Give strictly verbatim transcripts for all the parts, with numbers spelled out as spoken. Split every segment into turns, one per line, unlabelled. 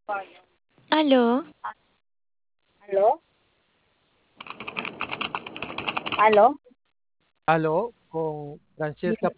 Aló,
¿Aló? ¿Aló?
Aló, con
Sí,
Francesca.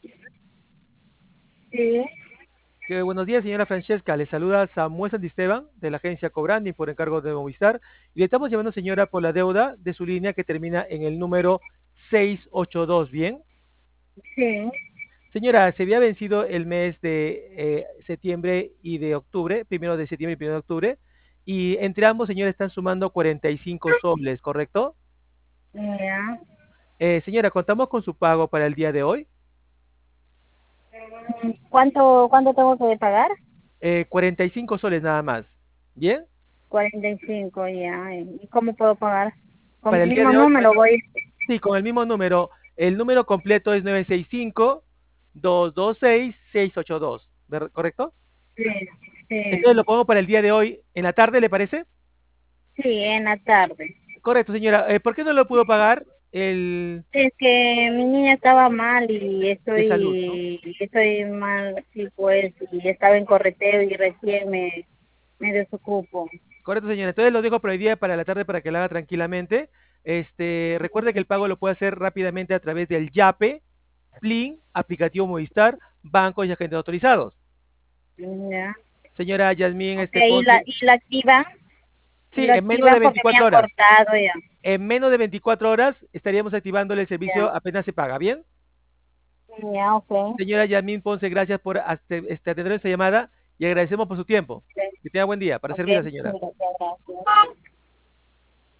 sí,
Que buenos días, señora Francesca. Le saluda Samuel Santisteban de la agencia Cobrani por encargo de Movistar. Y le estamos llamando, señora, por la deuda de su línea que termina en el número seis ocho dos. ¿Bien?
sí.
Señora, se había vencido el mes de eh, septiembre y de octubre, primero de septiembre y primero de octubre. Y entre ambos, señora, están sumando cuarenta y cinco soles, ¿correcto?
Ya.
Eh, señora, contamos con su pago para el día de hoy.
Mm, ¿Cuánto, cuánto tengo que pagar?
Eh, cuarenta y cinco soles nada más. ¿Bien?
Cuarenta y cinco, ya. ¿Y cómo puedo pagar? Con
Para
mi
el día
mismo
de hoy,
número voy.
sí, con el mismo número. El número completo es nueve seis cinco, dos dos seis, seis ocho dos, ¿ver- ¿correcto?
Sí, sí,
Entonces lo pongo para el día de hoy en la tarde, ¿le parece?
sí, en la tarde.
Correcto, señora. Eh, ¿por qué no lo pudo pagar el
Es que mi niña estaba mal y
de salud, no?
estoy, estoy mal, sí, pues, y estaba en correteo y recién me, me desocupo.
Correcto, señora. Entonces lo dejo para el día para la tarde para que lo haga tranquilamente. Este, recuerde que el pago lo puede hacer rápidamente a través del Yape, Plin, aplicativo Movistar, bancos y agentes autorizados.
Ya.
Señora Yasmín,
Ok,
este
y la,
Ponce,
y la activan, y
sí,
la
en menos
activan
de
porque me
veinticuatro
han
horas.
cortado ya.
En menos de veinticuatro horas estaríamos activándole el
Ya,
servicio apenas se paga. ¿Bien?
ya, ok.
Señora Yasmín Ponce, gracias por este, este, atender esta llamada y agradecemos por su tiempo.
Ok,
Que tenga buen día. Para
ok,
servirla, señora.
gracias, gracias.